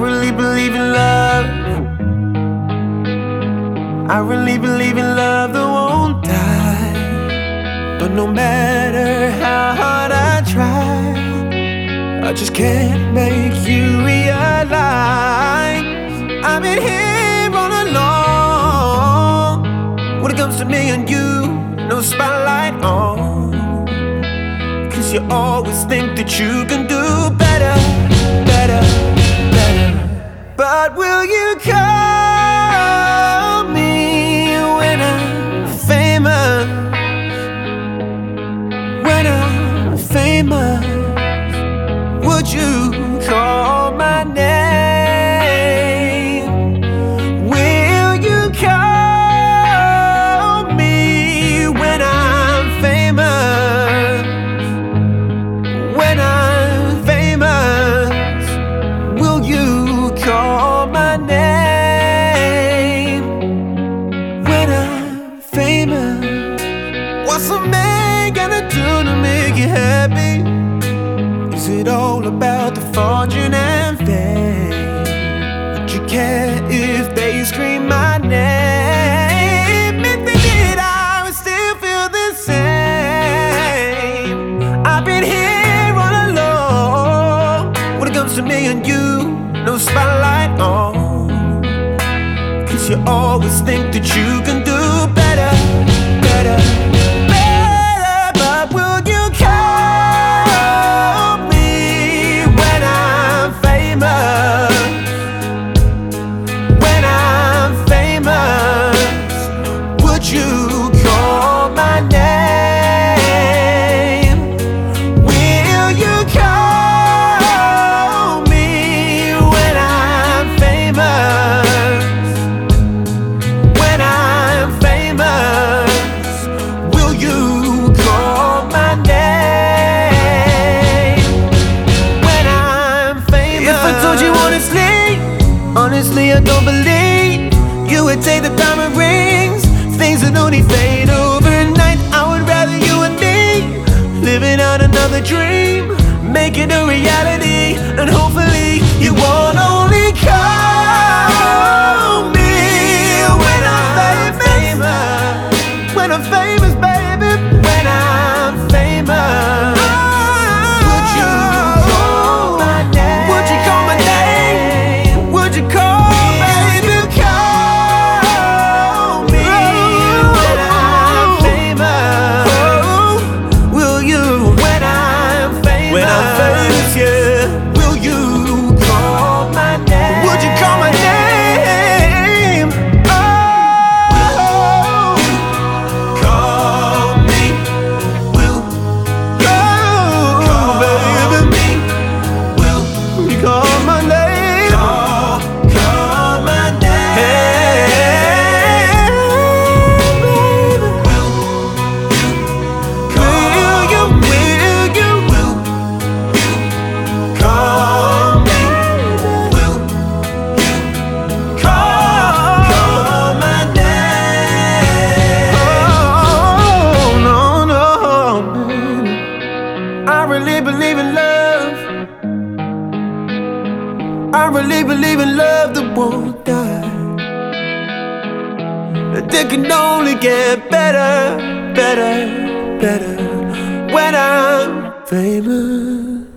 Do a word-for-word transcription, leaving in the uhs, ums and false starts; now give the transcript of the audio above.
really believe in love. I really believe in love that won't die. But no matter how hard I try, I just can't make you realize I've been here all along. When it comes to me and you, no spotlight on, 'cause you always think that you can do better, better, better. But will you call me when I'm famous? When I'm famous, would you call my name? Will you call me when I'm famous? When I'm famous, will you call my name? When I'm famous, what's a man gonna do to make you happy? Is it all about the fortune and fame? Would you care if they scream my name? If they did, I would still feel the same. I've been here all along. When it comes to me and you, no spotlight on, 'cause you always think that you can do better, better, better. But will you call me when I'm famous? When I'm famous, would you call my name? Will you call me when I'm famous? When I'm famous, will you call my name? When I'm famous. If I told you honestly, honestly I don't believe you would take the diamond rings, things that only fade overnight. I would rather you and me living out another dream, make it a reality, and hopefully you won't only call me when I'm famous. When I'm famous, baby. When I'm famous, would you call my name? Would you call my name? Would you call, baby? Call me when I'm famous. Will you? When I'm famous. When I'm famous, yeah. Will you call my name? Would you call my name? Oh, call me. Will you call me? Will you call my name? Call, call my name. Hey, baby. Will you call you? Will you? Will you call me? Will you call, call my name? Oh, no, no. I really believe in love. I really believe in love that won't die. That they can only get better, better, better when I'm famous.